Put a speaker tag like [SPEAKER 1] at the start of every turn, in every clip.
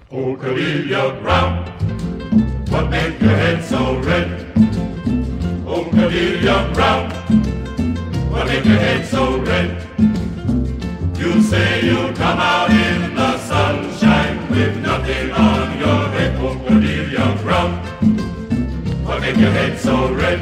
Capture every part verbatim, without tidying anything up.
[SPEAKER 1] Oh, Cordelia Brown, what make your head so red? Oh, Cordelia Brown, what make your head so red? You say you come out in the sunshine with nothing on your head. Oh, Cordelia Brown, what make your head so red?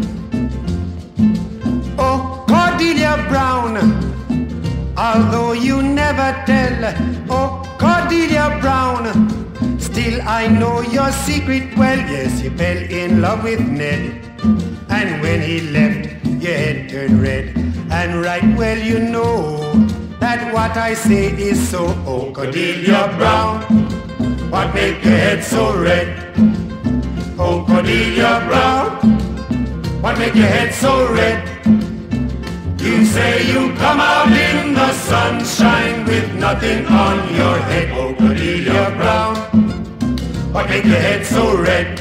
[SPEAKER 2] Oh, Cordelia Brown, although you never tell. Oh, Cordelia Brown, still I know your secret well. Yes, you fell in love with Ned, and when he left, your head turned red. And right well you know that what I say is so. Oh, Cordelia Brown, what make your head so red? Oh, Cordelia Brown, what make your head so red? You say you come out in the sunshine with nothing on your head. Oh, Cordelia Brown, what make your head so red?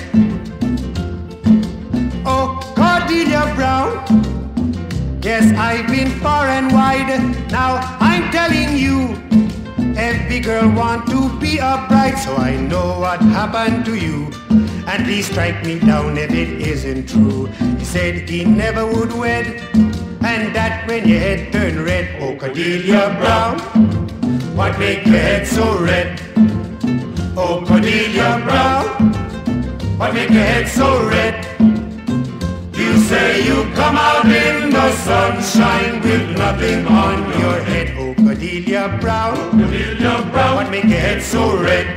[SPEAKER 2] Oh, Cordelia Brown, yes, I've been far and wide. Now I'm telling you, every girl want to be a bride. So I know what happened to you, and please strike me down if it isn't true. He said he never would wed, and that when your head turned red. Oh, Cordelia Brown, what make your head so red? Oh, Cordelia Brown, what make your head so red? You say you come out in the sunshine with nothing on your head. Oh, Cordelia Brown,
[SPEAKER 1] Cordelia Brown,
[SPEAKER 2] what make your head so red?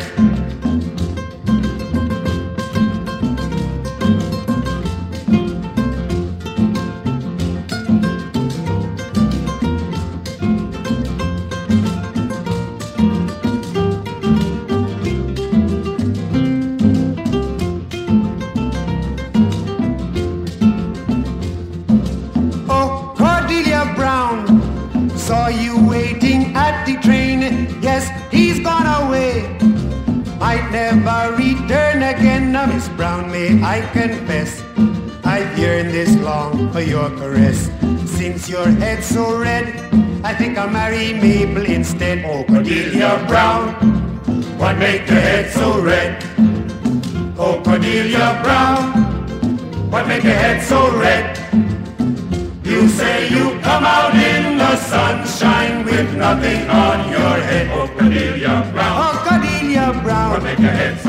[SPEAKER 2] Saw you waiting at the train. Yes, he's gone away, might never return again. Now, Miss Brown, may I confess, I've yearned this long for your caress. Since your head's so red, I think I'll marry Mabel instead. Oh, Cordelia Brown, what make your head so red? Oh, Cordelia Brown, what make your head so red? You say you come out in the sunshine with nothing on your head.
[SPEAKER 1] oh, Cordelia Brown,
[SPEAKER 2] Oh, Cordelia Brown,
[SPEAKER 1] what make your head